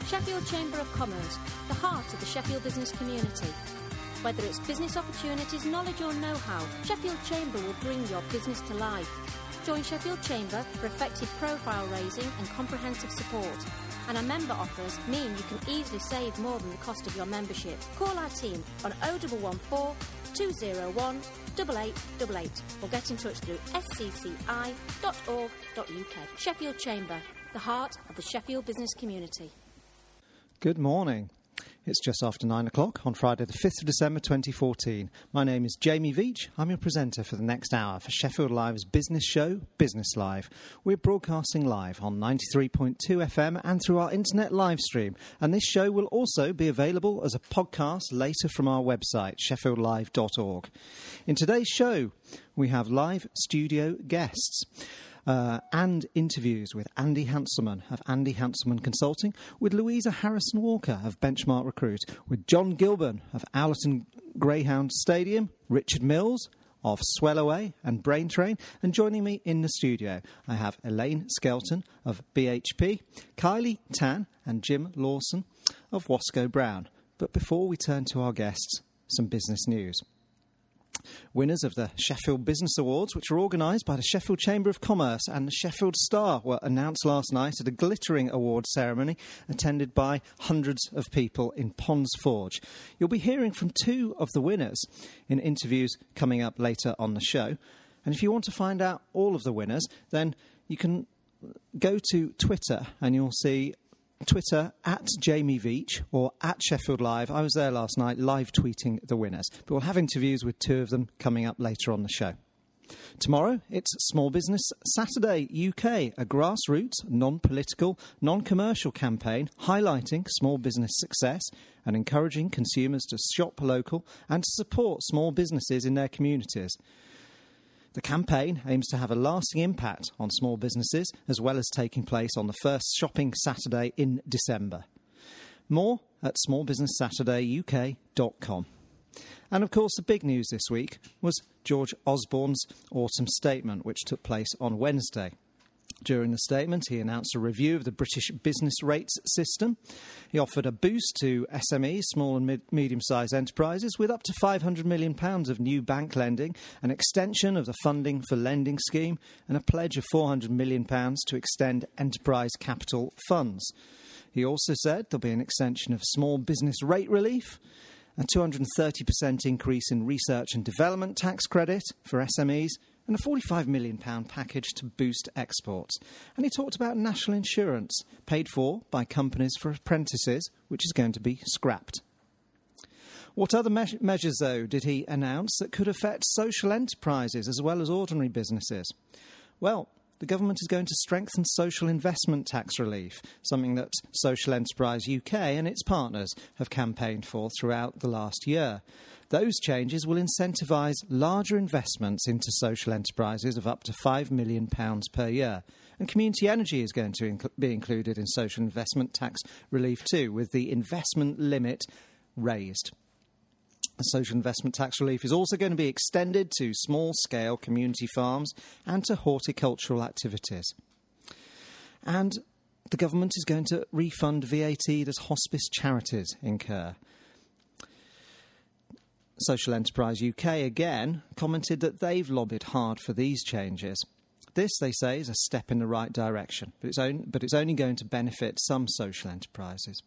Sheffield Chamber of Commerce, the heart of the Sheffield business community. Whether it's business opportunities, knowledge or know-how, Sheffield Chamber will bring your business to life. Join Sheffield Chamber for effective profile raising and comprehensive support. And our member offers mean you can easily save more than the cost of your membership. Call our team on 0114 201 8888 or get in touch through scci.org.uk. Sheffield Chamber, the heart of the Sheffield business community. Good morning. It's just after 9 o'clock on Friday the 5th of December 2014. My name is Jamie Veach. I'm your presenter for the next hour for Sheffield Live's business show, Business Live. We're broadcasting live on 93.2 FM and through our internet live stream. And this show will also be available as a podcast later from our website, sheffieldlive.org. In today's show, we have live studio guests. And interviews with Andy Hanselman of Andy Hanselman Consulting, with Louisa Harrison-Walker of Benchmark Recruit, with John Gilburn of Allerton Greyhound Stadium, Richard Mills of Swellaway and Brain Train, and joining me in the studio, I have Elaine Skelton of BHP, Kylie Tan and Jim Lawson of Wasco Brown. But before we turn to our guests, some business news. Winners of the Sheffield Business Awards, which are organised by the Sheffield Chamber of Commerce and the Sheffield Star, were announced last night at a glittering award ceremony attended by hundreds of people in Ponds Forge. You'll be hearing from two of the winners in interviews coming up later on the show. And if you want to find out all of the winners, then you can go to Twitter and you'll see Twitter at Jamie Veach or at Sheffield Live. I was there last night live tweeting the winners. But we'll have interviews with two of them coming up later on the show. Tomorrow, it's Small Business Saturday UK, a grassroots, non-political, non-commercial campaign highlighting small business success and encouraging consumers to shop local and to support small businesses in their communities. The campaign aims to have a lasting impact on small businesses, as well as taking place on the first shopping Saturday in December. More at smallbusinesssaturday.uk.com. And of course, the big news this week was George Osborne's autumn statement, which took place on Wednesday. During the statement, he announced a review of the British business rates system. He offered a boost to SMEs, small and medium-sized enterprises, with up to £500 million of new bank lending, an extension of the funding for lending scheme, and a pledge of £400 million to extend enterprise capital funds. He also said there'll be an extension of small business rate relief, a 230% increase in research and development tax credit for SMEs, and a £45 million package to boost exports. And he talked about national insurance, paid for by companies for apprentices, which is going to be scrapped. What other measures, though, did he announce that could affect social enterprises as well as ordinary businesses? Well, the government is going to strengthen social investment tax relief, something that Social Enterprise UK and its partners have campaigned for throughout the last year. Those changes will incentivise larger investments into social enterprises of up to £5 million per year. And community energy is going to be included in social investment tax relief too, with the investment limit raised. The social investment tax relief is also going to be extended to small-scale community farms and to horticultural activities. And the government is going to refund VAT that hospice charities incur. Social Enterprise UK, again, commented that they've lobbied hard for these changes. This, they say, is a step in the right direction, but it's only going to benefit some social enterprises.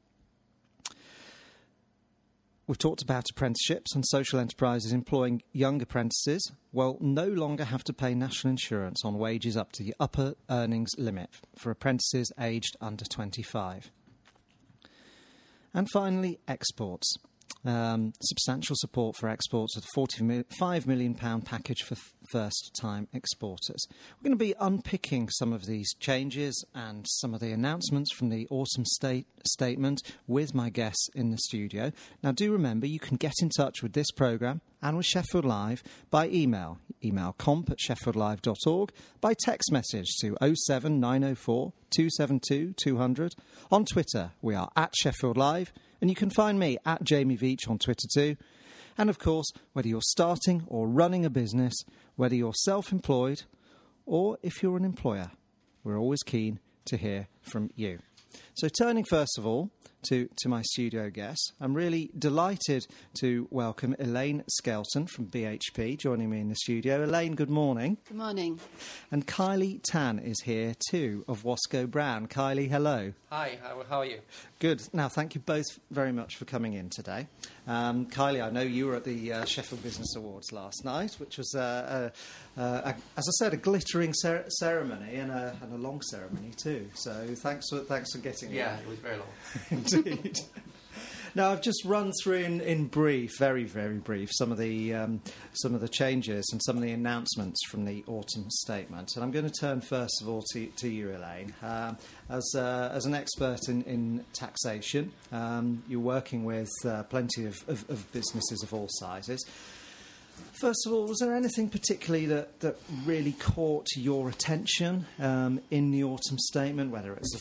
We've talked about apprenticeships, and social enterprises employing young apprentices will no longer have to pay national insurance on wages up to the upper earnings limit for apprentices aged under 25. And finally, exports. Substantial support for exports with a £45 million package for first-time exporters. We're going to be unpicking some of these changes and some of the announcements from the autumn statement with my guests in the studio. Now, do remember, you can get in touch with this programme and with Sheffield Live by email comp@sheffieldlive.org, by text message to 07904 272 200. On Twitter, we are at Sheffield Live, and you can find me at Jamie Veach on Twitter too. And of course, whether you're starting or running a business, whether you're self-employed or if you're an employer, we're always keen to hear from you. So turning first of all to my studio guests, I'm really delighted to welcome Elaine Skelton from BHP joining me in the studio. Elaine, good morning. Good morning. And Kylie Tan is here too, of Wasco Brown. Kylie, hello. Hi, how are you? Good. Now, thank you both very much for coming in today. Kylie, I know you were at the Sheffield Business Awards last night, which was, as I said, a glittering ceremony and a long ceremony too. So thanks for getting Yeah, there. it was very long. Indeed. Now, I've just run through in brief, very, very brief, some of the changes and some of the announcements from the autumn statement. And I'm going to turn first of all to you, Elaine. As an expert in taxation, you're working with plenty of businesses of all sizes. First of all, was there anything particularly that really caught your attention in the autumn statement, whether it's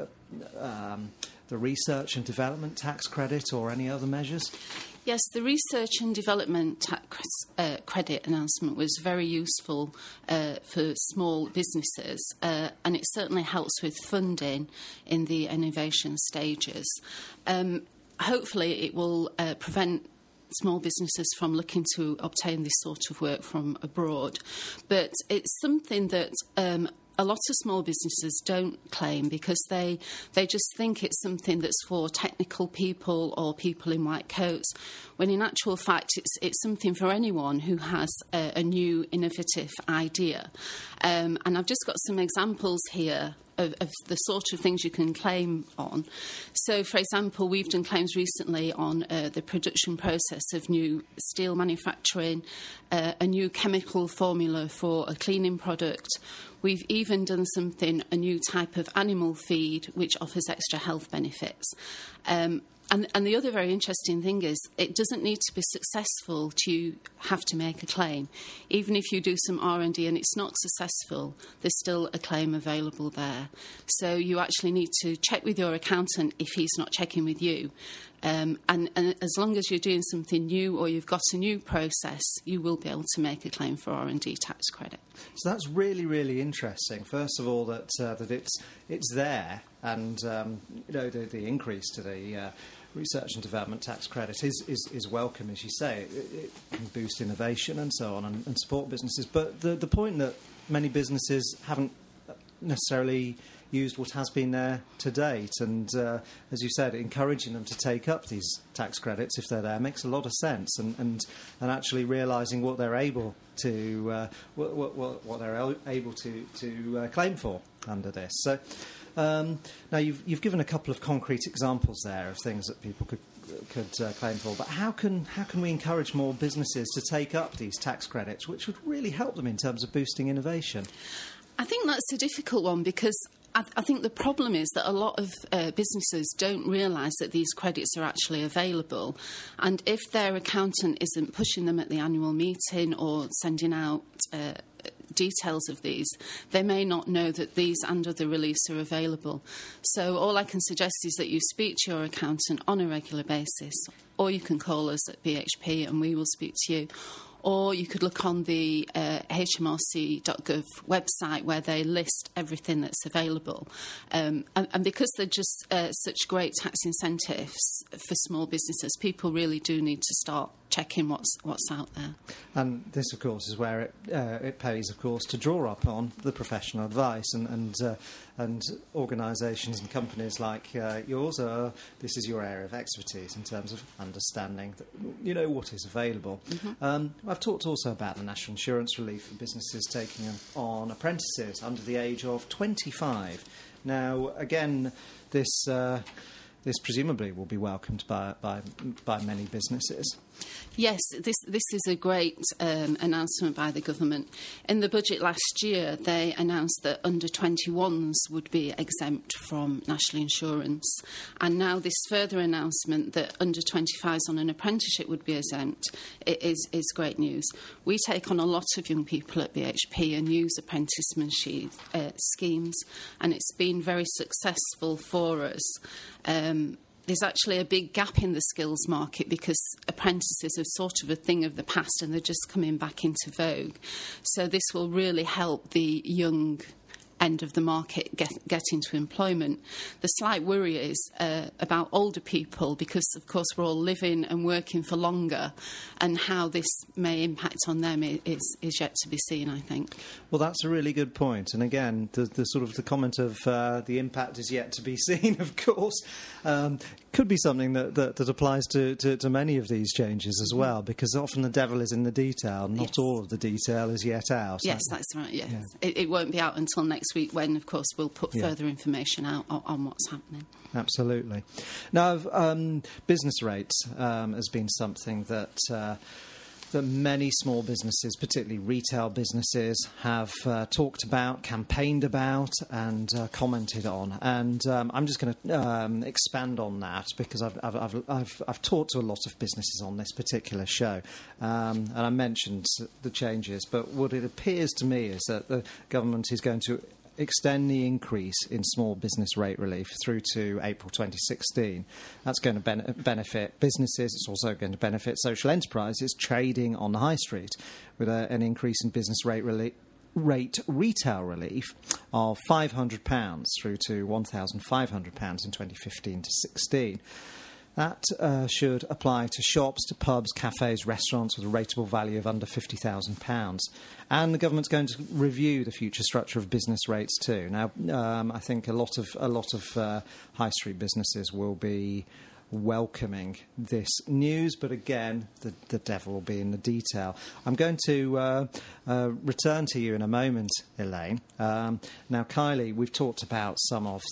the research and development tax credit or any other measures? Yes, the research and development tax credit announcement was very useful for small businesses, and it certainly helps with funding in the innovation stages. Hopefully, it will prevent small businesses from looking to obtain this sort of work from abroad, but it's something that a lot of small businesses don't claim because they just think it's something that's for technical people or people in white coats, when in actual fact it's something for anyone who has a new innovative idea. And I've just got some examples here of the sort of things you can claim on. So, for example, we've done claims recently on the production process of new steel manufacturing, a new chemical formula for a cleaning product. We've even done a new type of animal feed which offers extra health benefits. And the other very interesting thing is it doesn't need to be successful to have to make a claim. Even if you do some R&D and it's not successful, there's still a claim available there. So you actually need to check with your accountant if he's not checking with you. And as long as you're doing something new or you've got a new process, you will be able to make a claim for R&D tax credit. So that's really, really interesting. First of all, that it's there, and the increase to the research and development tax credit is welcome, as you say. It can boost innovation and so on, and support businesses. But the point that many businesses haven't necessarily used what has been there to date, and as you said, encouraging them to take up these tax credits if they're there makes a lot of sense, and actually realising what they're able to what they're able to claim for under this. So now you've given a couple of concrete examples there of things that people could claim for, but how can we encourage more businesses to take up these tax credits, which would really help them in terms of boosting innovation? I think that's a difficult one because I think the problem is that a lot of businesses don't realise that these credits are actually available, and if their accountant isn't pushing them at the annual meeting or sending out details of these, they may not know that these and other reliefs are available. So all I can suggest is that you speak to your accountant on a regular basis, or you can call us at BHP and we will speak to you. Or you could look on the hmrc.gov website where they list everything that's available. And because they're just such great tax incentives for small businesses, people really do need to start checking what's out there. And this, of course, is where it pays, of course, to draw upon the professional advice and organisations and companies like yours. This is your area of expertise in terms of understanding what is available. Mm-hmm. I've talked also about the national insurance relief for businesses taking on apprentices under the age of 25. Now, again, this presumably will be welcomed by many businesses. Yes, this is a great announcement by the government. In the budget last year, they announced that under 21s would be exempt from national insurance. And now this further announcement that under 25s on an apprenticeship would be exempt is great news. We take on a lot of young people at BHP and use apprenticeship schemes, and it's been very successful for us. There's actually a big gap in the skills market because apprentices are sort of a thing of the past and they're just coming back into vogue. So this will really help the young end of the market get into employment. The slight worry is about older people, because, of course, we're all living and working for longer, and how this may impact on them is yet to be seen, I think. Well, that's a really good point. And again, the sort of the comment of the impact is yet to be seen, of course, could be something that applies to many of these changes as well, because often the devil is in the detail. Not all of the detail is yet out. Yes, that's right, yes. Yeah. It won't be out until next week, when, of course, we'll put further information out on what's happening. Absolutely. Now, business rates has been something that many small businesses, particularly retail businesses, have talked about, campaigned about, and commented on. And I'm just going to expand on that, because I've talked to a lot of businesses on this particular show, and I mentioned the changes. But what it appears to me is that the government is going to extend the increase in small business rate relief through to April 2016. That's going to benefit businesses. It's also going to benefit social enterprises trading on the high street, with an increase in business rate retail relief of £500 through to £1,500 in 2015 to 16. That should apply to shops, to pubs, cafes, restaurants with a rateable value of under £50,000. And the government's going to review the future structure of business rates too. Now, I think a lot of high street businesses will be welcoming this news, but again, the devil will be in the detail. I'm going to return to you in a moment, Elaine. Now, Kylie, we've talked about some of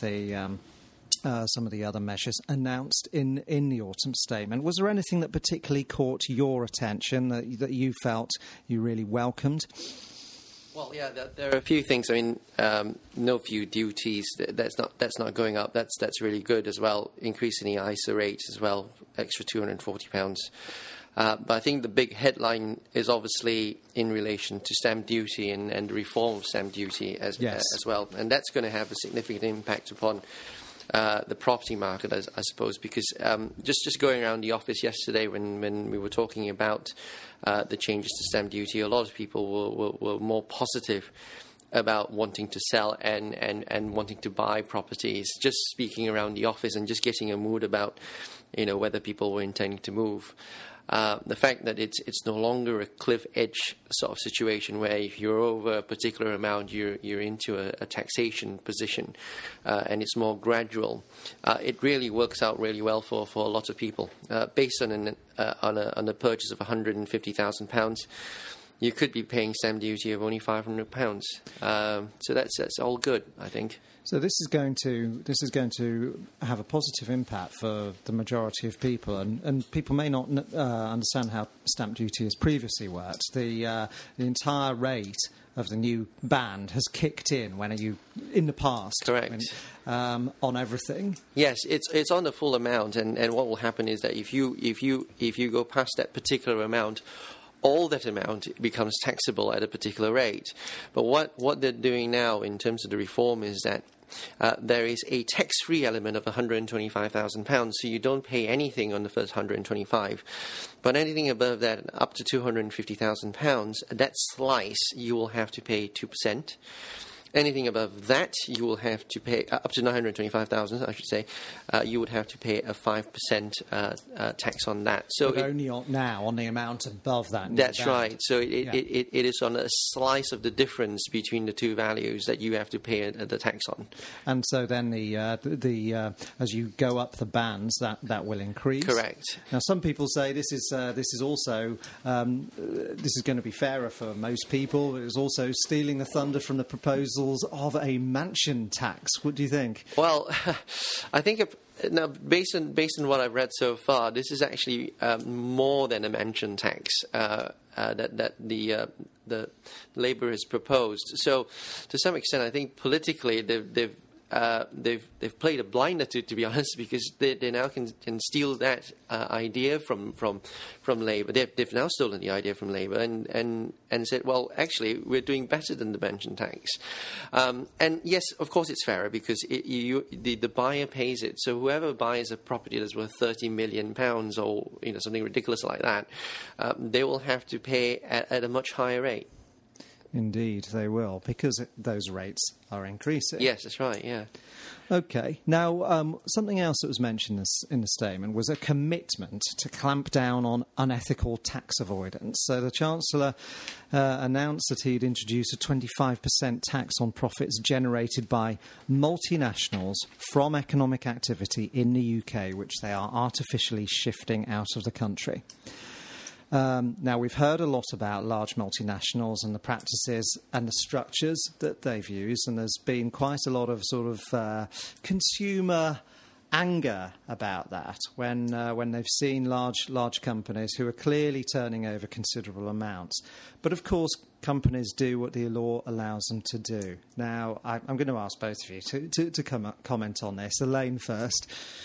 the other measures announced in the autumn statement. Was there anything that particularly caught your attention that you felt you really welcomed? Well, yeah, there are a few things. I mean, no fuel duties. That's not going up. That's really good as well. Increasing the ISA rate as well, extra £240. But I think the big headline is obviously in relation to stamp duty and the reform of stamp duty as well, and that's going to have a significant impact upon the property market, I suppose, because just going around the office yesterday when we were talking about the changes to stamp duty, a lot of people were more positive about wanting to sell and wanting to buy properties, just speaking around the office and just getting a mood about, whether people were intending to move. The fact that it's no longer a cliff edge sort of situation where if you're over a particular amount, you're into a taxation position, and it's more gradual. It really works out really well for a lot of people. Based on a purchase of £150,000, you could be paying stamp duty of only £500. So that's all good, I think. So this is going to have a positive impact for the majority of people, and people may not understand how stamp duty has previously worked. The entire rate of the new band has kicked in in the past. Correct. On everything. Yes, it's on the full amount, and what will happen is that if you go past that particular amount, all that amount becomes taxable at a particular rate. But what they're doing now in terms of the reform is that there is a tax-free element of £125,000, so you don't pay anything on the first £125,000. But anything above that, up to £250,000, that slice you will have to pay 2%. Anything above that, you will have to pay up to $925,000. I should say, you would have to pay a 5% tax on that. So but only on the amount above that. That's right. So it is on a slice of the difference between the two values that you have to pay the tax on. And so then the as you go up the bands, that will increase. Correct. Now some people say this is also this is going to be fairer for most people. It is also stealing the thunder from the proposal of a mansion tax. What do you think? Well, I think now based on what I've read so far, this is actually more than a mansion tax that the Labour has proposed. So, to some extent, I think politically they've played a blinder to be honest, because they now can steal that idea from Labour. They've now stolen the idea from Labour and said, well, actually, we're doing better than the mansion tax. And yes, of course, it's fairer because the buyer pays it. So whoever buys a property that's worth £30 million or something ridiculous like that, they will have to pay at a much higher rate. Indeed, they will, because those rates are increasing. Yes, that's right, yeah. OK. Now, something else that was mentioned in the statement was a commitment to clamp down on unethical tax avoidance. So the Chancellor announced that he'd introduce a 25% tax on profits generated by multinationals from economic activity in the UK, which they are artificially shifting out of the country. Now, we've heard a lot about large multinationals and the practices and the structures that they've used, and there's been quite a lot of sort of consumer anger about that when they've seen large companies who are clearly turning over considerable amounts. But, of course, companies do what the law allows them to do. Now, I'm going to ask both of you to comment on this. Elaine first.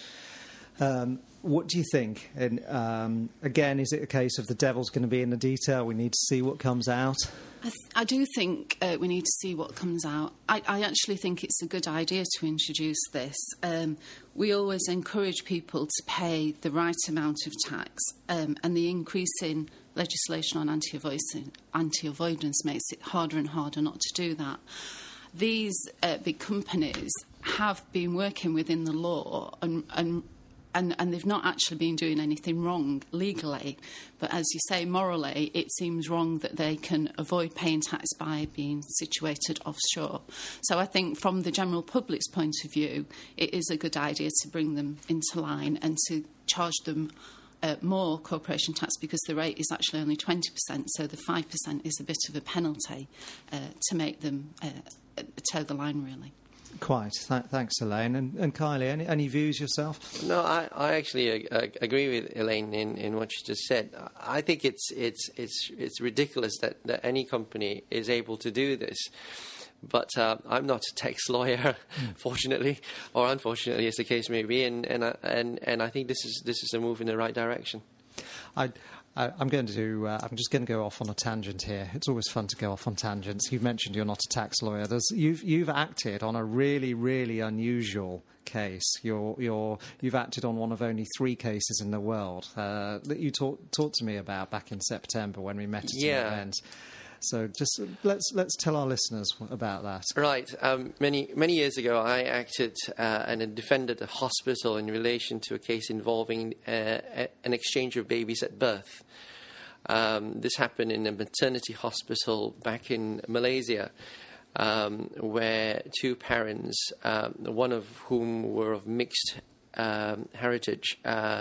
What do you think? And again, is it a case of the devil's going to be in the detail? We need to see what comes out. I do think we need to see what comes out. I actually think it's a good idea to introduce this. We always encourage people to pay the right amount of tax, and the increase in legislation on anti-avoidance makes it harder and harder not to do that. These big companies have been working within the law and they've not actually been doing anything wrong legally. But as you say, morally, it seems wrong that they can avoid paying tax by being situated offshore. So I think from the general public's point of view, it is a good idea to bring them into line and to charge them more corporation tax, because the rate is actually only 20%, so the 5% is a bit of a penalty to make them toe the line, really. Quite. Thanks, Elaine. And Kylie, any views yourself? No, I actually agree with Elaine in what she just said. I think it's ridiculous that any company is able to do this. But I'm not a tax lawyer, fortunately, or unfortunately, as the case may be, and I think this is a move in the right direction. I'm just going to go off on a tangent here. It's always fun to go off on tangents. You've mentioned you're not a tax lawyer. You've acted on a really, really unusual case. You've acted on one of only 3 cases in the world that you talked to me about back in September when we met at an event. So just let's tell our listeners about that. Right. Many years ago, I acted and defended a hospital in relation to a case involving an exchange of babies at birth. This happened in a maternity hospital back in Malaysia, where 2 parents, one of whom were of mixed heritage,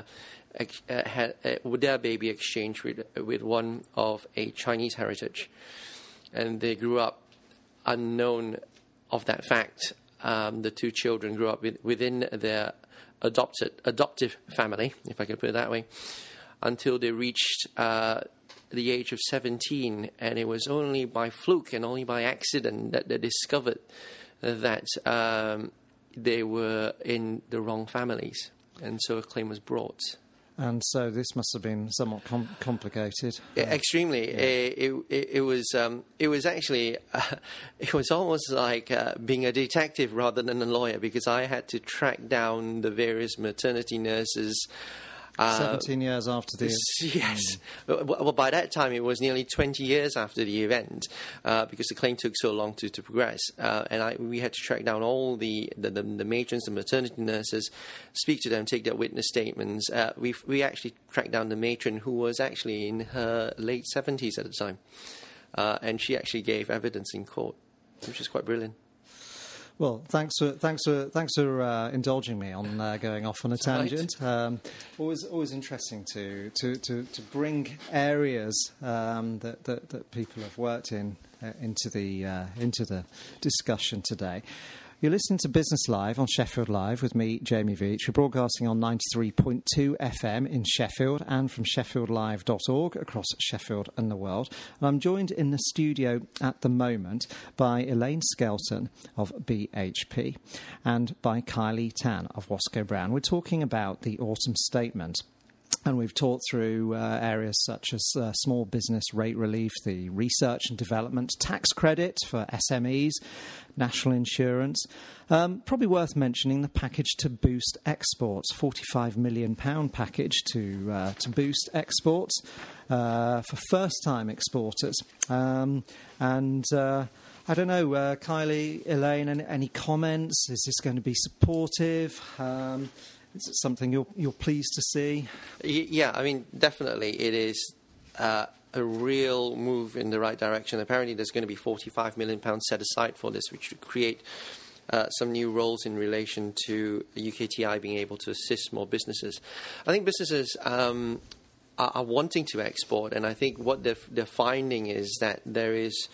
had their baby exchanged with one of a Chinese heritage, and they grew up unknown of that fact. The 2 children grew up within their adoptive family, if I can put it that way, until they reached the age of 17, and it was only by fluke and only by accident that they discovered that they were in the wrong families, and so a claim was brought. And so this must have been somewhat complicated. Extremely. Yeah. It was actually it was almost like being a detective rather than a lawyer, because I had to track down the various maternity nurses. 17 years after the... Yes. Well, by that time, it was nearly 20 years after the event, because the claim took so long to progress. And we had to track down all the matrons, the maternity nurses, speak to them, take their witness statements. We actually tracked down the matron, who was actually in her late 70s at the time. And she actually gave evidence in court, which is quite brilliant. Well, thanks for indulging me on going off on a tangent. Right. Always interesting to bring areas that people have worked in into the discussion today. You're listening to Business Live on Sheffield Live with me, Jamie Veitch. We're broadcasting on 93.2 FM in Sheffield and from sheffieldlive.org across Sheffield and the world. And I'm joined in the studio at the moment by Elaine Skelton of BHP and by Kylie Tan of Wasco Brown. We're talking about the autumn statement And we've talked through areas such as small business rate relief, the research and development tax credit for SMEs, national insurance. Probably worth mentioning the package to boost exports, £45 million package to boost exports for first-time exporters. I don't know, Kylie, Elaine, any comments? Is this going to be supportive? Is it something you're pleased to see? Yeah, I mean, definitely it is a real move in the right direction. Apparently there's going to be £45 million set aside for this, which would create some new roles in relation to UKTI being able to assist more businesses. I think businesses are wanting to export, and I think what they're finding is that there is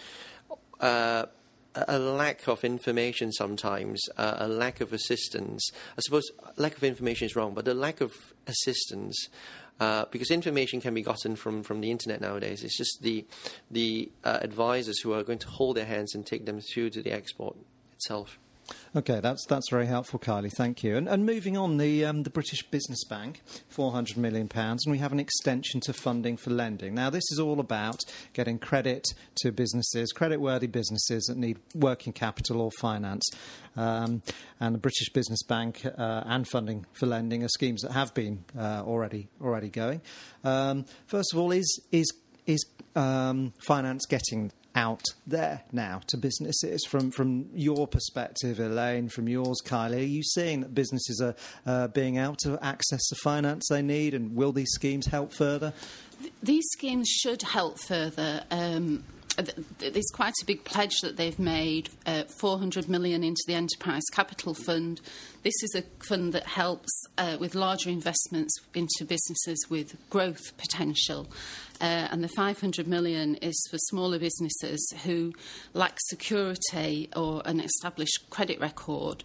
a lack of information sometimes, a lack of assistance. I suppose lack of information is wrong, but the lack of assistance, because information can be gotten from the internet nowadays. It's just the advisors who are going to hold their hands and take them through to the export itself. Okay, that's very helpful, Kylie. Thank you. And moving on, the British Business Bank, £400 million, and we have an extension to funding for lending. Now, this is all about getting credit to businesses, credit-worthy businesses that need working capital or finance. And the British Business Bank and funding for lending are schemes that have been already going. First of all, is finance getting out there now to businesses? From your perspective, Elaine, from yours, Kylie, are you seeing that businesses are being able to access the finance they need, and will these schemes help further? These schemes should help further. There's quite a big pledge that they've made, £400 million into the Enterprise Capital Fund. This is a fund that helps with larger investments into businesses with growth potential. And the £500 million is for smaller businesses who lack security or an established credit record,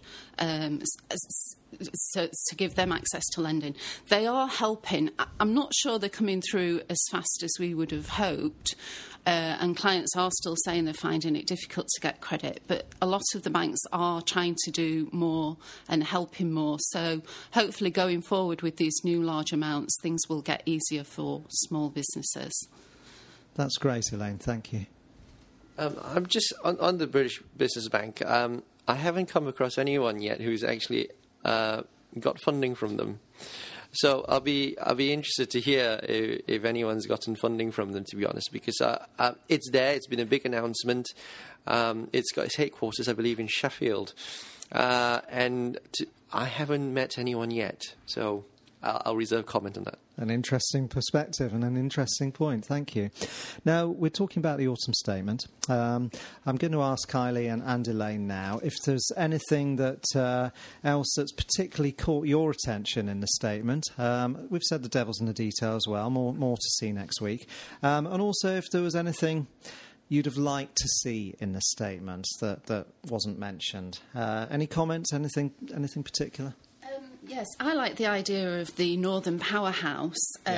so to give them access to lending. They are helping. I'm not sure they're coming through as fast as we would have hoped, and clients are still saying they're finding it difficult to get credit, but a lot of the banks are trying to do more and helping more. So hopefully going forward with these new large amounts, things will get easier for small businesses. That's great, Elaine. Thank you. I'm just on the British Business Bank. I haven't come across anyone yet who's actually got funding from them. So I'll be interested to hear if anyone's gotten funding from them, to be honest, because it's there. It's been a big announcement. It's got its headquarters, I believe, in Sheffield, and I haven't met anyone yet. So I'll reserve comment on that. An interesting perspective and an interesting point. Thank you. Now, we're talking about the autumn statement. I'm going to ask Kylie and Elaine now if there's anything that else that's particularly caught your attention in the statement. We've said the devil's in the detail as well. More to see next week. And also if there was anything you'd have liked to see in the statement that wasn't mentioned. Any comments? Anything particular? Yes, I like the idea of the Northern Powerhouse.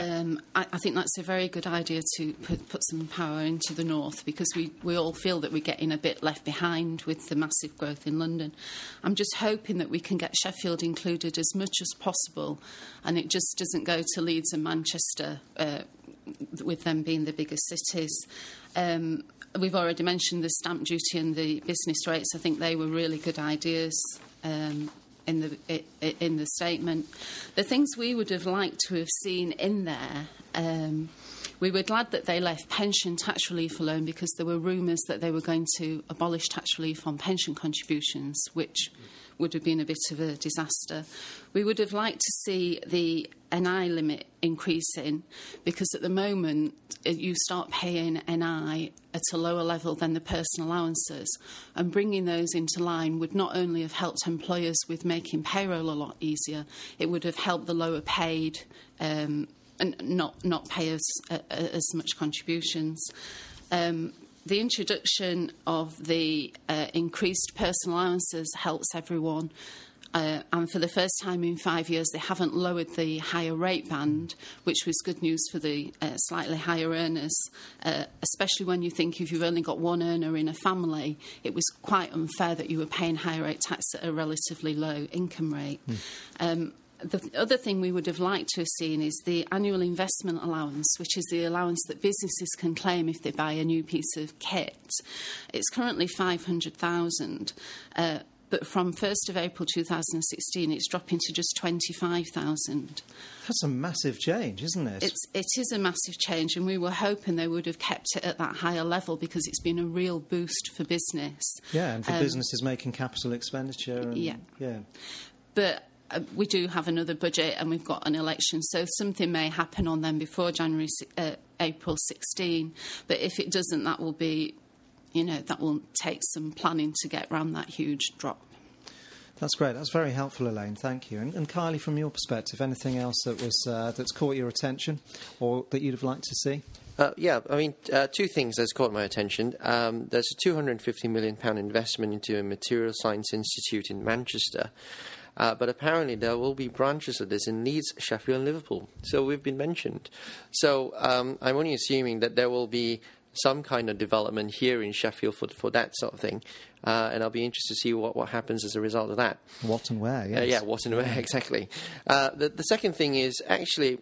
I think that's a very good idea to put some power into the north, because we all feel that we're getting a bit left behind with the massive growth in London. I'm just hoping that we can get Sheffield included as much as possible, and it just doesn't go to Leeds and Manchester, with them being the biggest cities. We've already mentioned the stamp duty and the business rates. I think they were really good ideas in the statement. The things we would have liked to have seen in there, we were glad that they left pension tax relief alone, because there were rumours that they were going to abolish tax relief on pension contributions, which would have been a bit of a disaster. We would have liked to see the NI limit increasing, because at the moment you start paying NI at a lower level than the personal allowances, and bringing those into line would not only have helped employers with making payroll a lot easier, it would have helped the lower paid and not pay as much contributions. The introduction of the increased personal allowances helps everyone. And for the first time in 5 years, they haven't lowered the higher rate band, which was good news for the slightly higher earners, especially when you think if you've only got one earner in a family, it was quite unfair that you were paying higher rate tax at a relatively low income rate. The other thing we would have liked to have seen is the annual investment allowance, which is the allowance that businesses can claim if they buy a new piece of kit. It's currently $500,000, but from 1st of April 2016, it's dropping to just $25,000. That's a massive change, isn't it? It is a massive change, and we were hoping they would have kept it at that higher level because it's been a real boost for business. Yeah, and for businesses making capital expenditure. And, yeah. But we do have another budget and we've got an election, so something may happen on them before April 16. But if it doesn't, that will be, that will take some planning to get around that huge drop. That's great. That's very helpful, Elaine. Thank you. And Kylie, from your perspective, anything else that was that's caught your attention or that you'd have liked to see? Two things that's caught my attention. There's a £250 million investment into a material science institute in Manchester. But apparently there will be branches of this in Leeds, Sheffield and Liverpool. So we've been mentioned. So I'm only assuming that there will be some kind of development here in Sheffield for that sort of thing. And I'll be interested to see what happens as a result of that. What and where, yes. What and where, exactly. The second thing is actually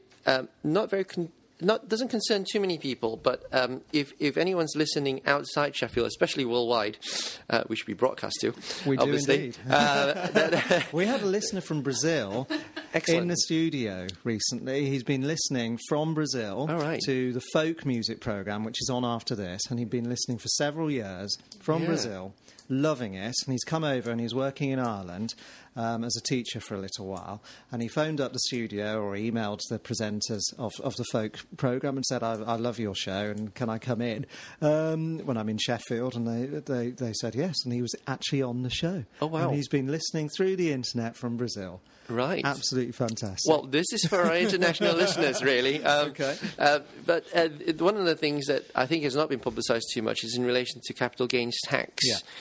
doesn't concern too many people, but if anyone's listening outside Sheffield, especially worldwide, which we broadcast to, we obviously. Do indeed. We had a listener from Brazil in the studio recently. He's been listening from Brazil to the folk music programme, which is on after this, and he'd been listening for several years from Brazil, loving it, and he's come over and he's working in Ireland as a teacher for a little while, and he phoned up the studio or emailed the presenters of the folk programme and said, I love your show and can I come in when I'm in Sheffield, and they said yes, and he was actually on the show. Oh wow. And he's been listening through the internet from Brazil. Right. Absolutely fantastic. Well, this is for our international listeners, really. Okay. But one of the things that I think has not been publicised too much is in relation to capital gains tax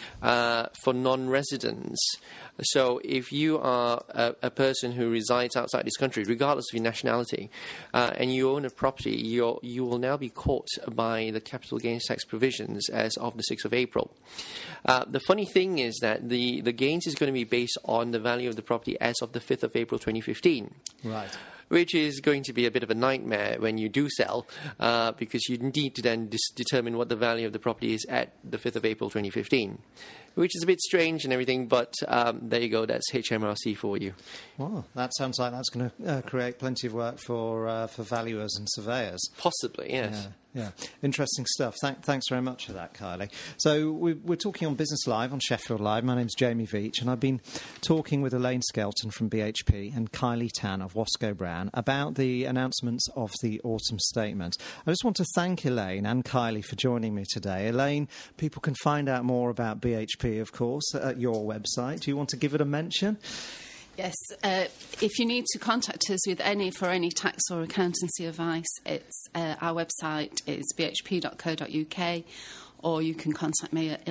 for non-residents. So if you are a person who resides outside this country, regardless of your nationality, and you own a property, you will now be caught by the capital gains tax provisions as of the 6th of April. The funny thing is that the gains is going to be based on the value of the property as of the 5th of April 2015. Right. Which is going to be a bit of a nightmare when you do sell, because you need to then determine what the value of the property is at the 5th of April 2015, which is a bit strange and everything, but there you go, that's HMRC for you. Well, that sounds like that's going to create plenty of work for valuers and surveyors. Possibly, yes. Yeah, interesting stuff. Thanks very much for that, Kylie. So we're talking on Business Live, on Sheffield Live. My name's Jamie Veach, and I've been talking with Elaine Skelton from BHP and Kylie Tan of Wasco Brown about the announcements of the autumn statement. I just want to thank Elaine and Kylie for joining me today. Elaine, people can find out more about BHP, of course, at your website. Do you want to give it a mention? Yes, if you need to contact us with any tax or accountancy advice, it's our website is bhp.co.uk, or you can contact me at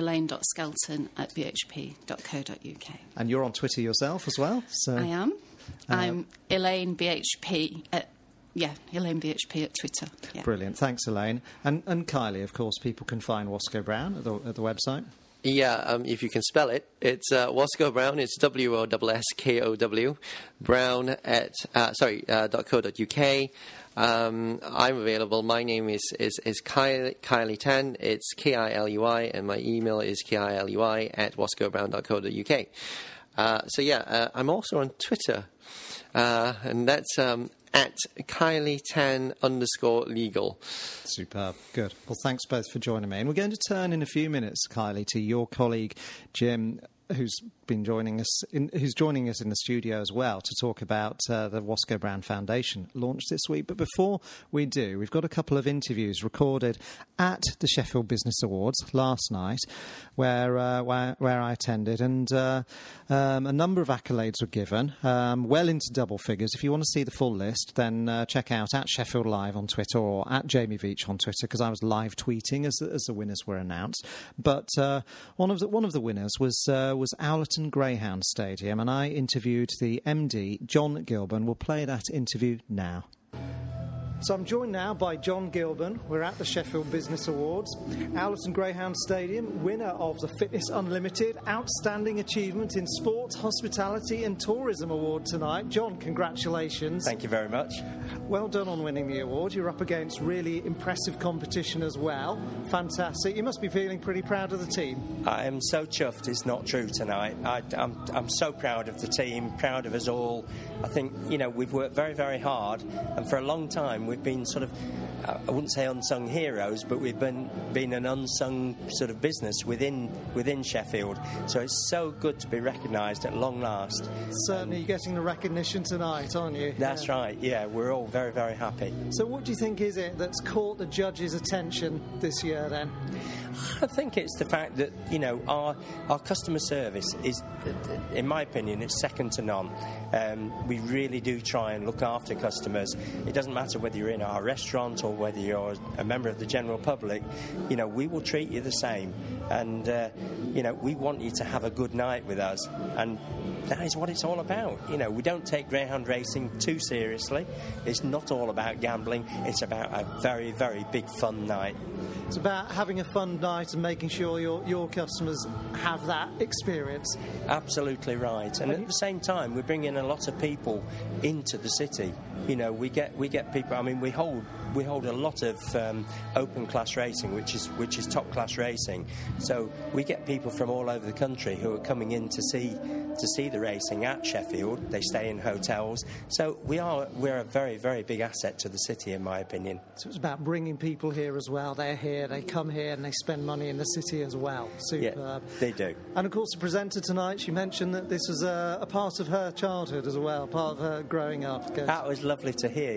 elaine.skelton@bhp.co.uk. And you're on Twitter yourself as well? So, I am. I'm Elaine BHP Elaine BHP at Twitter. Yeah. Brilliant. Thanks, Elaine. And Kylie, of course, people can find Wasco Brown at the website. Yeah, if you can spell it, it's Wasco Brown. It's WOSSKOW Brown at .co.uk. I'm available. My name is Kylie Tan. It's KILUI, and my email is KILUI@wascobrown.co.uk. I'm also on Twitter, and that's at Kylie Tan _legal. Superb. Good. Well, thanks both for joining me. And we're going to turn in a few minutes, Kylie, to your colleague Jim, who's joining us in the studio as well to talk about the Wasco Brown Foundation launched this week. But before we do, we've got a couple of interviews recorded at the Sheffield Business Awards last night, where I attended, and a number of accolades were given, well into double figures. If you want to see the full list, then check out at Sheffield Live on Twitter or at Jamie Veach on Twitter, because I was live tweeting as the winners were announced. But one of the winners was Owlerton Greyhound Stadium, and I interviewed the MD, John Gilburn. We'll play that interview now. So I'm joined now by John Gilburn. We're at the Sheffield Business Awards. Owlerton Greyhound Stadium, winner of the Fitness Unlimited Outstanding Achievement in Sports, Hospitality and Tourism Award tonight. John, congratulations. Thank you very much. Well done on winning the award. You're up against really impressive competition as well. Fantastic. You must be feeling pretty proud of the team. I am so chuffed it's not true tonight. I'm so proud of the team, proud of us all. I think, we've worked very, very hard, and for a long time we've been sort of, I wouldn't say unsung heroes, but we've been an unsung sort of business within Sheffield. So it's so good to be recognised at long last. Certainly, you're getting the recognition tonight, aren't you? That's right, yeah, we're all very, very happy. So what do you think is it that's caught the judges' attention this year then? I think it's the fact that, our customer service is, in my opinion, it's second to none. We really do try and look after customers. It doesn't matter whether you're in our restaurant or whether you're a member of the general public, we will treat you the same. And, we want you to have a good night with us. And that is what it's all about. We don't take greyhound racing too seriously. It's not all about gambling. It's about a very, very big fun night. It's about having a fun night and making sure your customers have that experience. Absolutely right. And at the same time, we're bringing a lot of people into the city. We get people. I mean, we hold a lot of open class racing, which is top class racing. So we get people from all over the country who are coming in to see the racing at Sheffield. They stay in hotels. So we're a very, very big asset to the city, in my opinion. So it's about bringing people here as well. They're here, they come here, and they spend money in the city as well. Superb. Yeah, they do. And of course, the presenter tonight, she mentioned that this was a part of her childhood as well, part of her growing up. That was lovely to hear.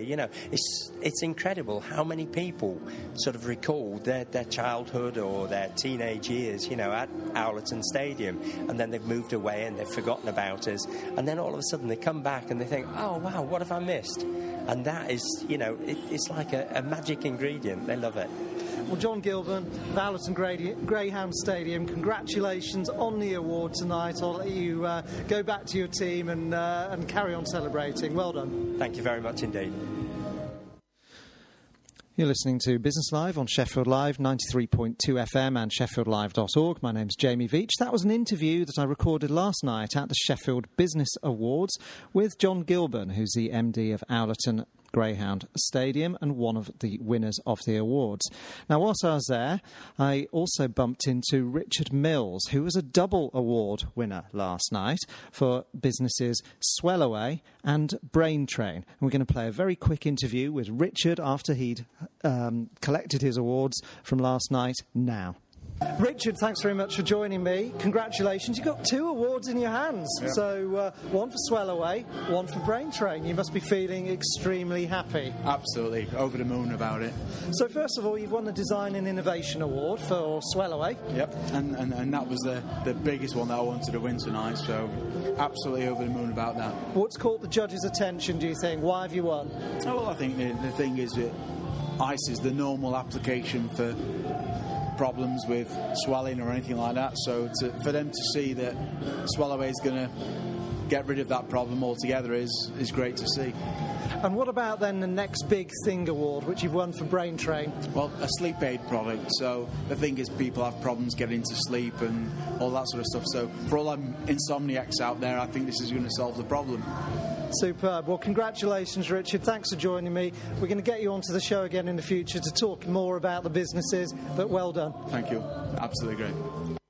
It's incredible how many people sort of recall their childhood or their teenage years, at Owlerton Stadium, and then they've moved away and they've forgotten about us, and then all of a sudden they come back and they think, oh wow, what have I missed? And that is, it's like a magic ingredient. They love it. Well, John Gilburn, Owlerton Greyhound Stadium, congratulations on the award tonight. I'll let you go back to your team and carry on celebrating. Well done. Thank you very much indeed. You're listening to Business Live on Sheffield Live, 93.2 FM and sheffieldlive.org. My name's Jamie Veach. That was an interview that I recorded last night at the Sheffield Business Awards with John Gilburn, who's the MD of Owlerton Greyhound Stadium and one of the winners of the awards. Now, whilst I was there, I also bumped into Richard Mills, who was a double award winner last night for businesses Swellaway and Braintrain. And we're going to play a very quick interview with Richard after he'd collected his awards from last night now. Richard, thanks very much for joining me. Congratulations. You've got 2 awards in your hands. Yeah. So one for Swellaway, one for Braintrain. You must be feeling extremely happy. Absolutely. Over the moon about it. So first of all, you've won the Design and Innovation Award for Swellaway. Yep. And that was the biggest one that I wanted to win tonight. So absolutely over the moon about that. What's caught the judges' attention, do you think? Why have you won? Oh, well, I think the thing is that ice is the normal application for problems with swelling or anything like that, so for them to see that Swellaway is going to get rid of that problem altogether is great to see. And what about then the next big thing award, which you've won for Braintrain? Well, a sleep aid product. So the thing is, people have problems getting to sleep and all that sort of stuff. So for all them insomniacs out there, I think this is going to solve the problem. Superb. Well, congratulations, Richard. Thanks for joining me. We're going to get you onto the show again in the future to talk more about the businesses, but well done. Thank you. Absolutely great.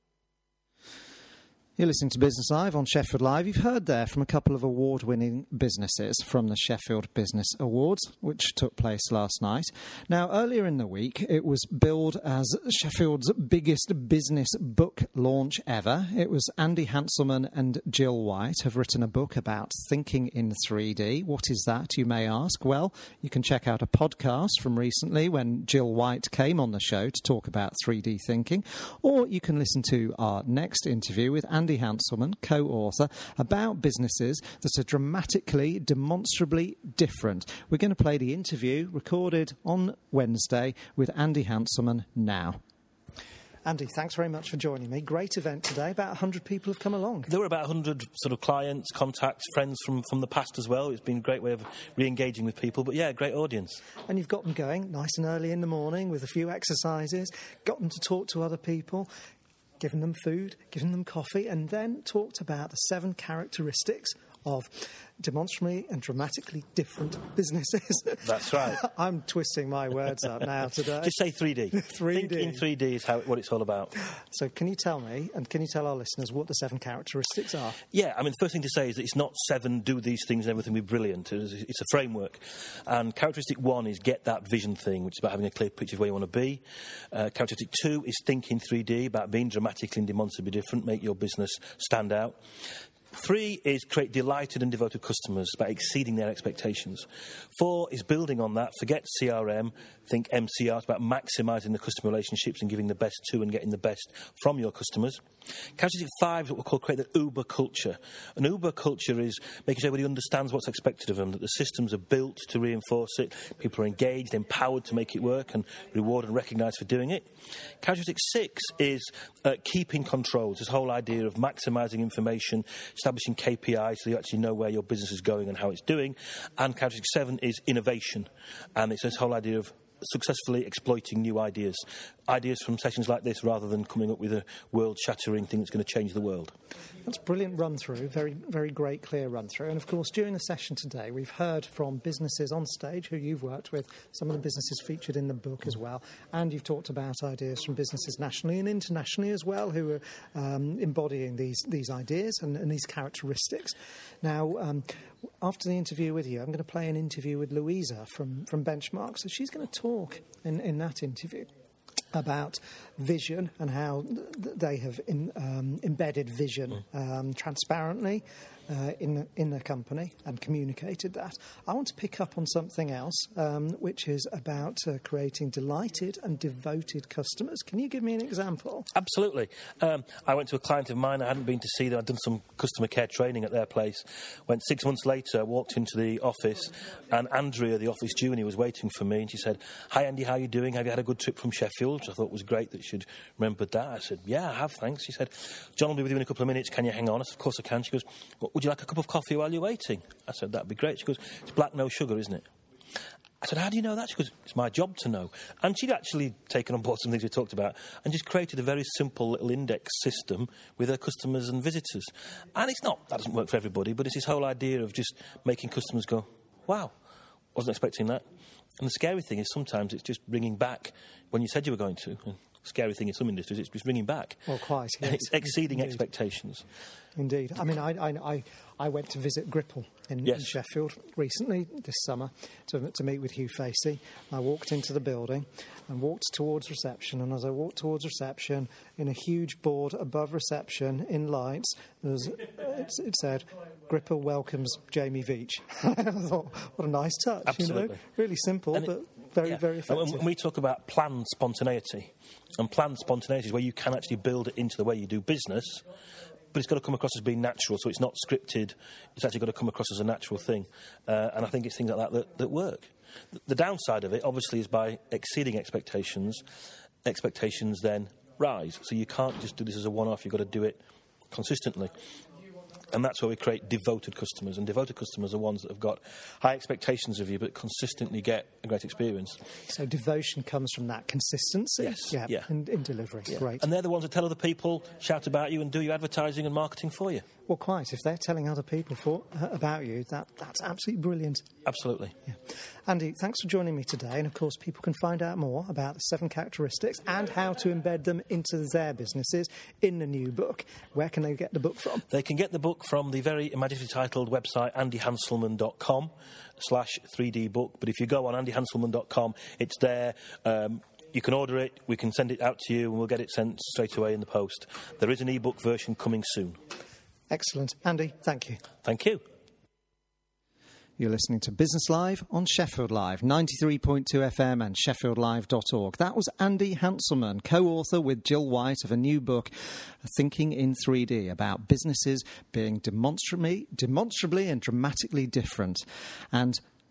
You're listening to Business Live on Sheffield Live. You've heard there from a couple of award-winning businesses from the Sheffield Business Awards, which took place last night. Now, earlier in the week, it was billed as Sheffield's biggest business book launch ever. It was Andy Hanselman and Jill White have written a book about thinking in 3D. What is that, you may ask? Well, you can check out a podcast from recently when Jill White came on the show to talk about 3D thinking, or you can listen to our next interview with Andy Hanselman, co-author, about businesses that are dramatically, demonstrably different. We're going to play the interview recorded on Wednesday with Andy Hanselman now. Andy, thanks very much for joining me. Great event today. About 100 people have come along. There were about 100 sort of clients, contacts, friends from the past as well. It's been a great way of re-engaging with people. But, yeah, great audience. And you've got them going nice and early in the morning with a few exercises, got them to talk to other people, given them food, given them coffee, and then talked about the 7 characteristics of demonstrably and dramatically different businesses. That's right. I'm twisting my words up now today. Just say 3D. 3D. Think in 3D is what it's all about. So can you tell me, and can you tell our listeners, what the 7 characteristics are? Yeah, I mean, the first thing to say is that it's not 7 do these things and everything will be brilliant. It's a framework. And characteristic 1 is get that vision thing, which is about having a clear picture of where you want to be. Characteristic 2 is think in 3D, about being dramatically and demonstrably different, make your business stand out. 3 is create delighted and devoted customers, about exceeding their expectations. 4 is building on that. Forget CRM, think MCR. It's about maximising the customer relationships and giving the best to and getting the best from your customers. Characteristic 5 is what we call create the Uber culture. An Uber culture is making sure everybody understands what's expected of them, that the systems are built to reinforce it, people are engaged, empowered to make it work and rewarded and recognised for doing it. Characteristic 6 is keeping controls, this whole idea of maximising information, establishing KPIs so you actually know where your business is going and how it's doing. And characteristic 7 is innovation, and it's this whole idea of successfully exploiting new ideas from sessions like this rather than coming up with a world-shattering thing that's going to change the world. That's a brilliant run-through, very, very great, clear run-through. And, of course, during the session today, we've heard from businesses on stage who you've worked with, some of the businesses featured in the book as well, and you've talked about ideas from businesses nationally and internationally as well who are embodying these ideas and these characteristics. Now, after the interview with you, I'm going to play an interview with Louisa from Benchmark. So she's going to talk in that interview about vision and how they have embedded vision transparently in the company and communicated that. I want to pick up on something else, which is about creating delighted and devoted customers. Can you give me an example? Absolutely. I went to a client of mine. I hadn't been to see them. I'd done some customer care training at their place. Went 6 months later, walked into the office, and Andrea, the office junior, was waiting for me. And she said, "Hi, Andy, how are you doing? Have you had a good trip from Sheffield?" Which I thought was great that she'd remembered that. I said, "Yeah, I have, thanks." She said, "John will be with you in a couple of minutes. Can you hang on?" I said, "Of course I can." She goes, "Would you like a cup of coffee while you're waiting?" I said, "That'd be great." She goes, "It's black, no sugar, isn't it?" I said, "How do you know that?" She goes, "It's my job to know." And she'd actually taken on board some things we talked about and just created a very simple little index system with her customers and visitors. And that doesn't work for everybody, but it's this whole idea of just making customers go, "Wow, wasn't expecting that." And the scary thing is sometimes it's just bringing back when you said you were going to. And the scary thing in some industries, it's just bringing back. Well, quite. Yes. It's exceeding expectations. Indeed. I mean, I went to visit Gripple in Sheffield recently, this summer, to meet with Hugh Facey. I walked into the building and walked towards reception, and as I walked towards reception, in a huge board above reception in lights, it said, "Gripple welcomes Jamie Veitch." I thought, what a nice touch. Absolutely. You know? Really simple, but very, very effective. And we talk about planned spontaneity, and planned spontaneity is where you can actually build it into the way you do business, but it's got to come across as being natural, so it's not scripted. It's actually got to come across as a natural thing. And I think it's things like that work. The downside of it, obviously, is by exceeding expectations then rise. So you can't just do this as a one-off. You've got to do it consistently. And that's where we create devoted customers. And devoted customers are ones that have got high expectations of you but consistently get a great experience. So devotion comes from that consistency? Yes. Yeah. In delivery. Yeah. Great. And they're the ones that tell other people, shout about you and do your advertising and marketing for you. Well, quite. If they're telling other people about you, that's absolutely brilliant. Absolutely. Yeah. Andy, thanks for joining me today. And, of course, people can find out more about the 7 characteristics and how to embed them into their businesses in the new book. Where can they get the book from? They can get the book from the very imaginatively titled website andyhanselman.com/3D book. But if you go on andyhanselman.com, it's there. You can order it, we can send it out to you, and we'll get it sent straight away in the post. There is an e-book version coming soon. Excellent. Andy, thank you. Thank you. You're listening to Business Live on Sheffield Live, 93.2 FM and sheffieldlive.org. That was Andy Hanselman, co-author with Jill White of a new book, Thinking in 3D, about businesses being demonstrably and dramatically different. And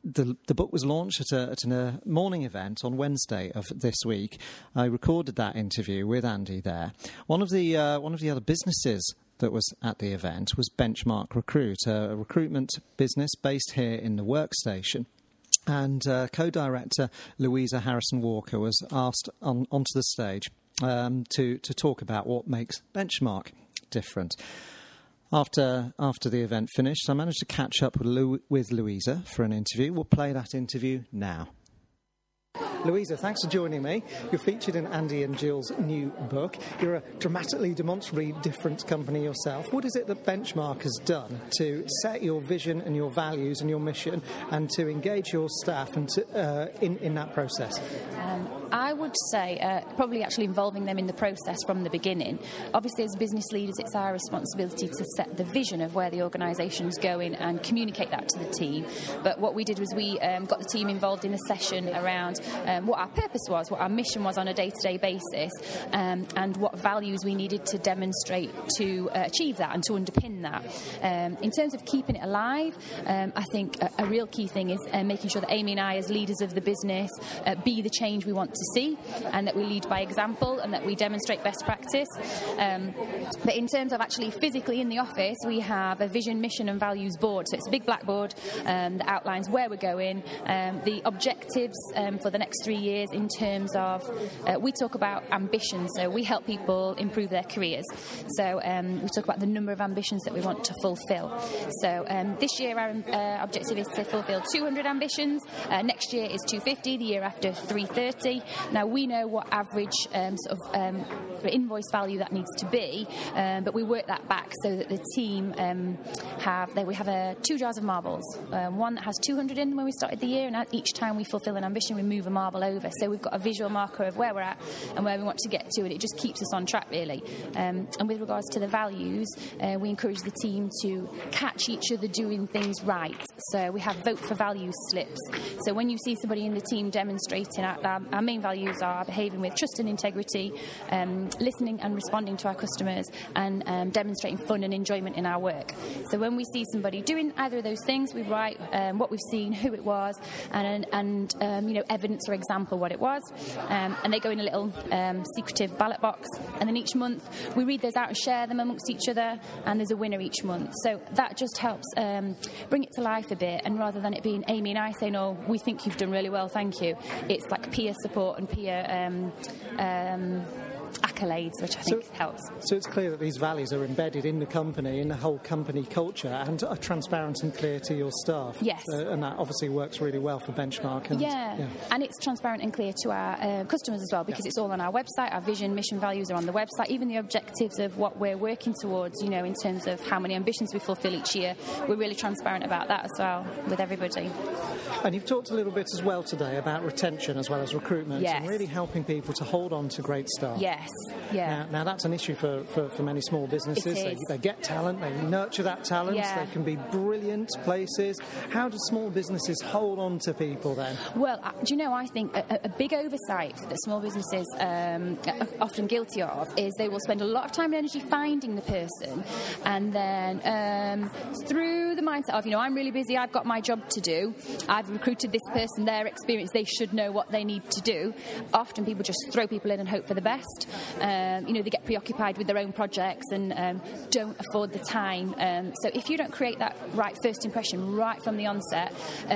the book was launched at a morning event on Wednesday of this week. I recorded that interview with Andy there. One of the other businesses that was at the event was Benchmark Recruit, a recruitment business based here in the Workstation. And co-director Louisa Harrison-Walker was asked onto the stage to talk about what makes Benchmark different. After the event finished, I managed to catch up with Louisa for an interview. We'll play that interview now. Louisa, thanks for joining me. You're featured in Andy and Jill's new book. You're a dramatically, demonstrably different company yourself. What is it that Benchmark has done to set your vision and your values and your mission and to engage your staff and in that process? I would say probably actually involving them in the process from the beginning. Obviously, as business leaders, it's our responsibility to set the vision of where the organisation's going and communicate that to the team. But what we did was we got the team involved in a session around what our purpose was, what our mission was on a day-to-day basis, and what values we needed to demonstrate to achieve that and to underpin that. In terms of keeping it alive, I think a real key thing is making sure that Amy and I, as leaders of the business, be the change we want to see, and that we lead by example and that we demonstrate best practice. But in terms of actually physically in the office, we have a vision, mission and values board. So it's a big blackboard that outlines where we're going, the objectives for the next 3 years in terms of, we talk about ambition, so we help people improve their careers. So we talk about the number of ambitions that we want to fulfil. So this year our objective is to fulfil 200 ambitions. Next year is 250, the year after 330. Now we know what average invoice value that needs to be, but we work that back so that the team we have 2 jars of marbles. One that has 200 in when we started the year, and each time we fulfil an ambition we move a marble over. So we've got a visual marker of where we're at and where we want to get to, and it just keeps us on track really. And with regards to the values, we encourage the team to catch each other doing things right. So we have vote for values slips. So when you see somebody in the team demonstrating our main values are behaving with trust and integrity, listening and responding to our customers, and demonstrating fun and enjoyment in our work. So when we see somebody doing either of those things, we write what we've seen, who it was, and evidence or example what it was, and they go in a little secretive ballot box, and then each month we read those out and share them amongst each other, and there's a winner each month. So that just helps bring it to life a bit, and rather than it being Amy and I saying, oh, we think you've done really well, thank you, it's like peer support and peer accolades, which I think helps. So it's clear that these values are embedded in the company, in the whole company culture, and are transparent and clear to your staff. Yes. And that obviously works really well for Benchmark. And it's transparent and clear to our customers as well, because it's all on our website. Our vision, mission, values are on the website. Even the objectives of what we're working towards, in terms of how many ambitions we fulfil each year, we're really transparent about that as well with everybody. And you've talked a little bit as well today about retention as well as recruitment, yes, and really helping people to hold on to great staff. Yes. Yeah. Now that's an issue for many small businesses. They get talent, they nurture that talent, they can be brilliant places. How do small businesses hold on to people then? Well, I think a big oversight that small businesses are often guilty of is they will spend a lot of time and energy finding the person, and then through the mindset of, I'm really busy, I've got my job to do, I've recruited this person, their experience, they should know what they need to do. Often people just throw people in and hope for the best. They get preoccupied with their own projects and don't afford the time. So if you don't create that right first impression right from the onset,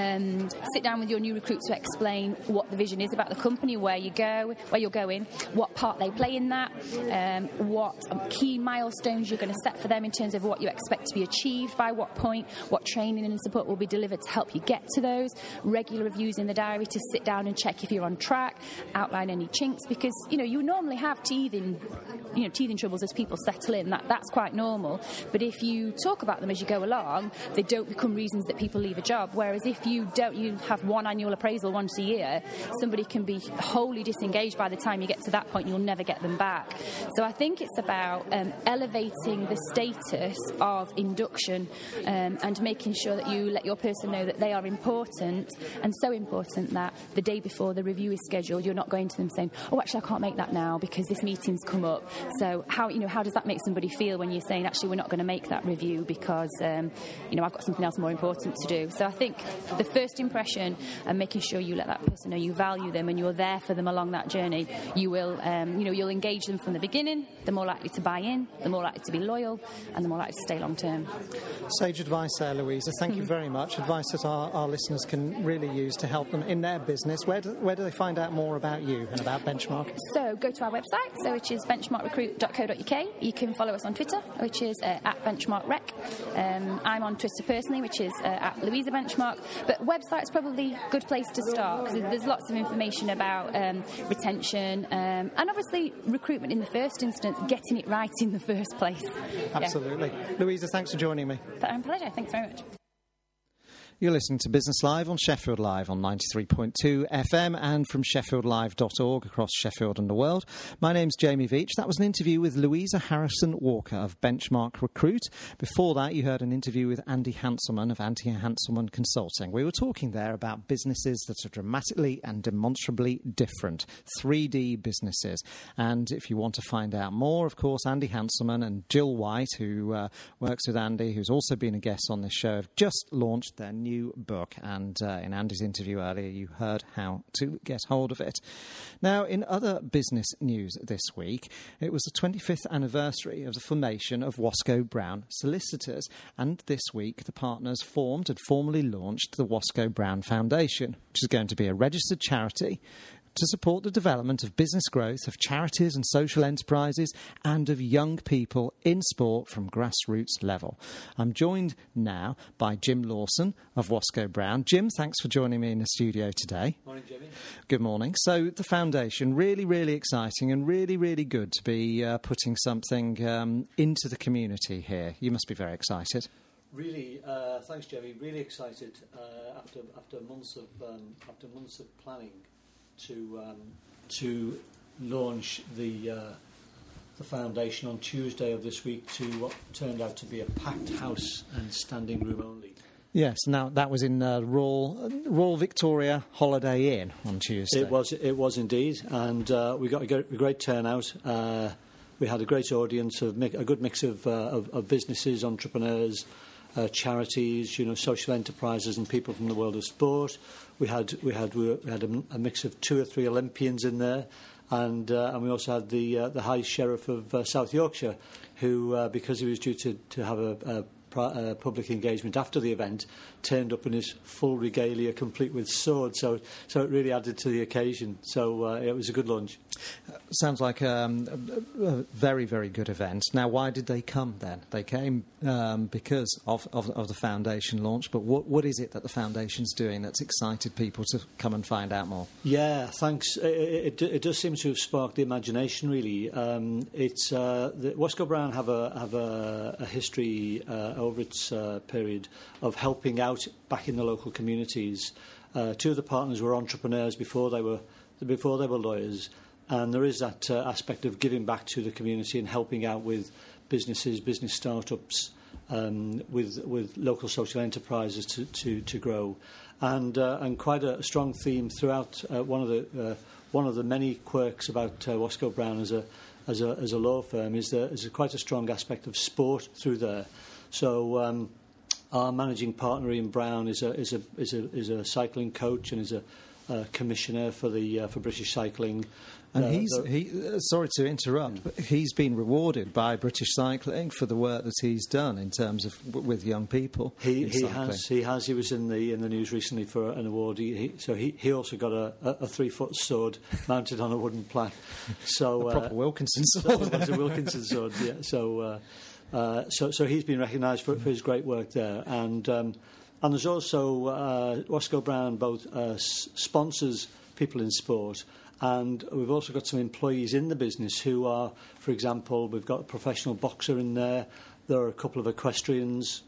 sit down with your new recruits to explain what the vision is about the company, where you're going, what part they play in that, what key milestones you're going to set for them in terms of what you expect to be achieved by what point, what training and support will be delivered to help you get to those, regular reviews in the diary to sit down and check if you're on track, outline any chinks, because you normally have teething troubles as people settle in. That's quite normal. But if you talk about them as you go along, they don't become reasons that people leave a job. Whereas if you have one annual appraisal once a year, somebody can be wholly disengaged by the time you get to that point. You'll never get them back. So I think it's about elevating the status of induction and making sure that you let your person know that they are important, and so important that the day before the review is scheduled, you're not going to them saying, oh, actually, I can't make that now because this meeting's come up. So how does that make somebody feel when you're saying, actually, we're not going to make that review because, I've got something else more important to do. So I think the first impression and making sure you let that person know you value them and you're there for them along that journey, you will, you'll engage them from the beginning. They're more likely to buy in, they're more likely to be loyal, and they're more likely to stay long term. Sage advice there, Louisa. Thank you very much. Advice that our listeners can really use to help them in their business. Where do they find out more about you and about Benchmark? So go to our website, which is benchmarkrecruit.co.uk. You can follow us on Twitter, which is at BenchmarkRec. I'm on Twitter personally, which is at Louisa Benchmark. But website's probably a good place to start because there's lots of information about retention and obviously recruitment in the first instance, getting it right in the first place. Absolutely. Yeah. Louisa, thanks for joining me. My pleasure. Thanks very much. You're listening to Business Live on Sheffield Live on 93.2 FM and from sheffieldlive.org across Sheffield and the world. My name's Jamie Veach. That was an interview with Louisa Harrison-Walker of Benchmark Recruit. Before that, you heard an interview with Andy Hanselman of Andy Hanselman Consulting. We were talking there about businesses that are dramatically and demonstrably different, 3D businesses. And if you want to find out more, of course, Andy Hanselman and Jill White, who works with Andy, who's also been a guest on this show, have just launched their new book, and in Andy's interview earlier you heard how to get hold of it. Now, in other business news this week, it was the 25th anniversary of the formation of Wasco Brown Solicitors, and this week the partners formed and formally launched the Wasco Brown Foundation, which is going to be a registered charity to support the development of business growth, of charities and social enterprises, and of young people in sport from grassroots level. I'm joined now by Jim Lawson of Wasco Brown. Jim, thanks for joining me in the studio today. Morning, Jimmy. Good morning. So the foundation, really, really exciting and really, really good to be putting something into the community here. You must be very excited. Really, thanks, Jamie. Really excited after months of planning to launch the foundation on Tuesday of this week to what turned out to be a packed house and standing room only. Yes, now that was in Royal Victoria Holiday Inn on Tuesday. It was indeed, and we got a great turnout. We had a great audience of a good mix of businesses, entrepreneurs, charities, social enterprises, and people from the world of sport. We had a mix of 2 or 3 Olympians in there, and we also had the High Sheriff of South Yorkshire, who because he was due to have a public engagement after the event, turned up in his full regalia, complete with sword. So it really added to the occasion. So it was a good lunch. Sounds like a very, very good event. Now, why did they come then? They came because of the foundation launch. But what is it that the foundation's doing that's excited people to come and find out more? Yeah, thanks. It does seem to have sparked the imagination. Really, it's the Wasco Brown have a history over its period of helping out back in the local communities. 2 of the partners were entrepreneurs before they were lawyers. And there is that aspect of giving back to the community and helping out with businesses, business startups, with local social enterprises to grow, and quite a strong theme throughout. One of the many quirks about Wasco Brown as a law firm is there's quite a strong aspect of sport through there. So our managing partner Ian Brown is a cycling coach and is a commissioner for British Cycling. And sorry to interrupt, but he's been rewarded by British Cycling for the work that he's done in terms of with young people. He has. He was in the news recently for an award. He also got a 3-foot sword mounted on a wooden plaque. So a proper Wilkinson sword. It was a Wilkinson sword. Yeah. So he's been recognised for his great work there, and there's also Wasco Brown both sponsors people in sport. And we've also got some employees in the business who are, for example, we've got a professional boxer in there. There are a couple of equestrians,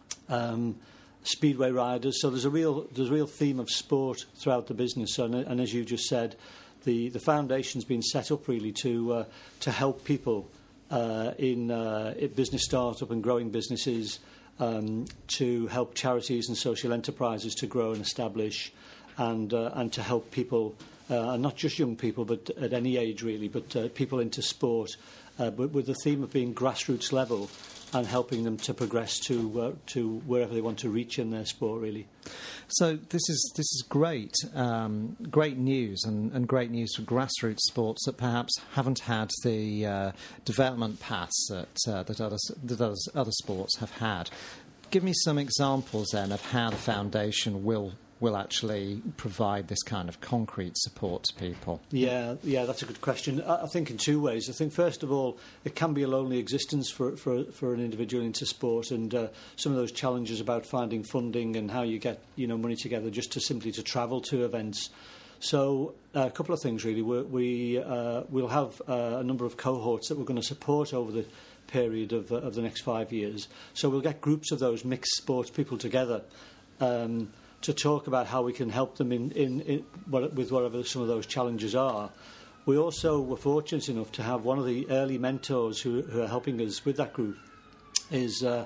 speedway riders. So there's a real theme of sport throughout the business. And as you just said, the foundation's been set up really to help people in business startup and growing businesses, to help charities and social enterprises to grow and establish. and to help people, and not just young people, but at any age really, but people into sport, but with the theme of being grassroots level and helping them to progress to wherever they want to reach in their sport, really. So this is great, great news, and great news for grassroots sports that perhaps haven't had the development paths that other sports have had. Give me some examples then of how the foundation will actually provide this kind of concrete support to people. Yeah, that's a good question. I think in two ways. I think first of all, it can be a lonely existence for an individual into sport, and some of those challenges about finding funding and how you get money together just to simply to travel to events. So a couple of things really. We'll have a number of cohorts that we're going to support over the period of the next 5 years. So we'll get groups of those mixed sports people together. To talk about how we can help them with whatever some of those challenges are. We also were fortunate enough to have one of the early mentors who are helping us with that group is a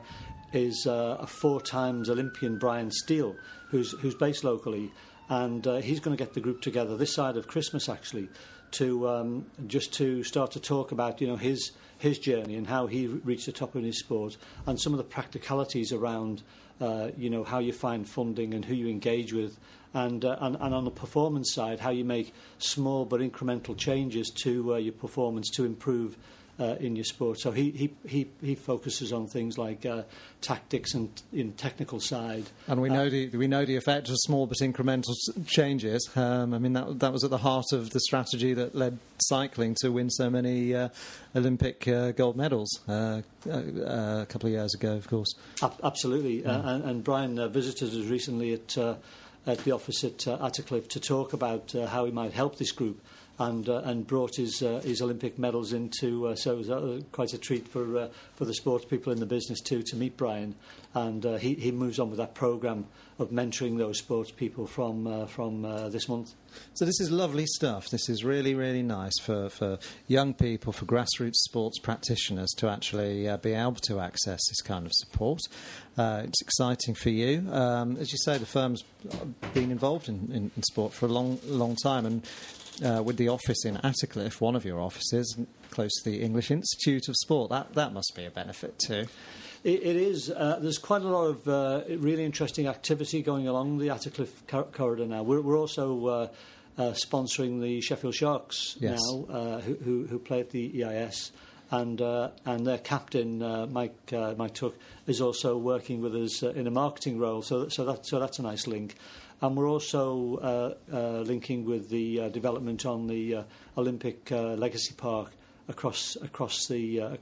4-time Olympian, Brian Steele, who's based locally, and he's going to get the group together this side of Christmas actually to just to start to talk about his journey and how he reached the top of his sport and some of the practicalities around how you find funding and who you engage with, and on the performance side, how you make small but incremental changes to your performance to improve in your sport. So he focuses on things like tactics and technical side. And we know the effect of small but incremental changes. I mean that was at the heart of the strategy that led cycling to win so many Olympic gold medals a couple of years ago, of course. Absolutely. And Brian visited us recently at the office at Attercliffe to talk about how he might help this group. And brought his Olympic medals into, so it was quite a treat for the sports people in the business too to meet Brian, and he moves on with that programme of mentoring those sports people from this month. So this is lovely stuff. This is really, really nice for young people, for grassroots sports practitioners to actually be able to access this kind of support. It's exciting for you. As you say, the firm's been involved in sport for a long time, and with the office in Attercliffe, one of your offices, close to the English Institute of Sport, that must be a benefit too. It is. There's quite a lot of really interesting activity going along the Attercliffe corridor now. We're also sponsoring the Sheffield Sharks now, who play at the EIS, and their captain Mike Tuck is also working with us in a marketing role. So that's a nice link. And we're also linking with the development on the Olympic Legacy Park across the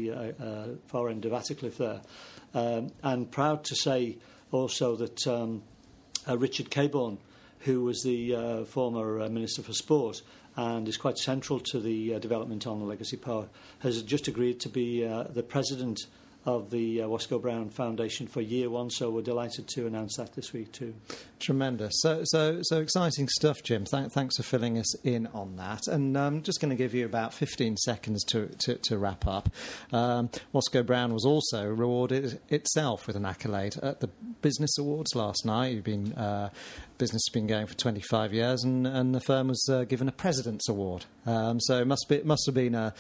far end of Attercliffe there. And proud to say also that Richard Cabourn, who was the former Minister for Sport and is quite central to the development on the Legacy Park, has just agreed to be the president of the Wasco Brown Foundation for year one, so we're delighted to announce that this week too. Tremendous. So exciting stuff, Jim. Thanks for filling us in on that. And I'm just going to give you about 15 seconds to wrap up. Wasco Brown was also rewarded itself with an accolade at the Business Awards last night. Business has been going for 25 years, and the firm was given a President's Award. So it must have been a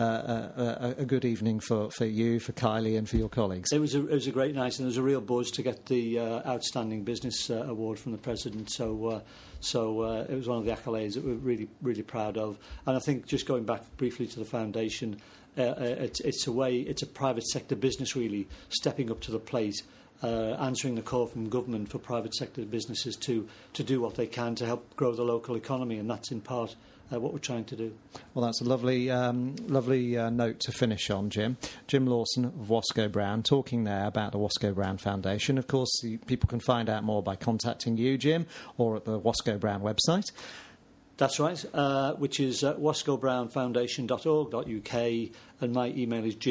good evening for you, for Kylie, and for your colleagues. It was a great night, and there was a real buzz to get the Outstanding Business Award from the President. So it was one of the accolades that we're really, really proud of. And I think just going back briefly to the foundation, it's a private sector business really stepping up to the plate. Answering the call from government for private sector businesses to do what they can to help grow the local economy, and that's in part what we're trying to do. Well, that's a lovely note to finish on, Jim. Jim Lawson of Wasco Brown, talking there about the Wasco Brown Foundation. Of course, people can find out more by contacting you, Jim, or at the Wasco Brown website. That's right, which is wascobrownfoundation.org.uk. and my email is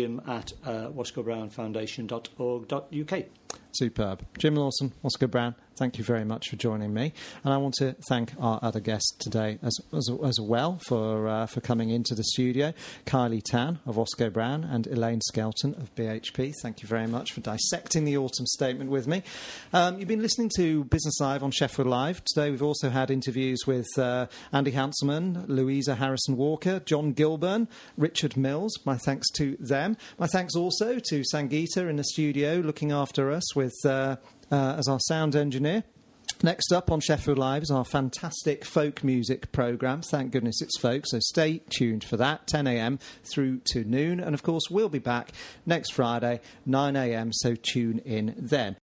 jim@wascobrownfoundation.org.uk. Superb. Jim Lawson, Wasco Brown, thank you very much for joining me. And I want to thank our other guests today as well for coming into the studio. Kylie Tan of Wasco Brown and Elaine Skelton of BHP. Thank you very much for dissecting the autumn statement with me. You've been listening to Business Live on Sheffield Live. Today we've also had interviews with Andy Hanselman, Louisa Harrison-Walker, John Gilburn, Richard Mills. My thanks to them. My thanks also to Sangeeta in the studio looking after us as our sound engineer. Next up on Sheffield Live is our fantastic folk music programme. Thank goodness it's folk, so stay tuned for that, 10 a.m. through to noon. And, of course, we'll be back next Friday, 9 a.m., so tune in then.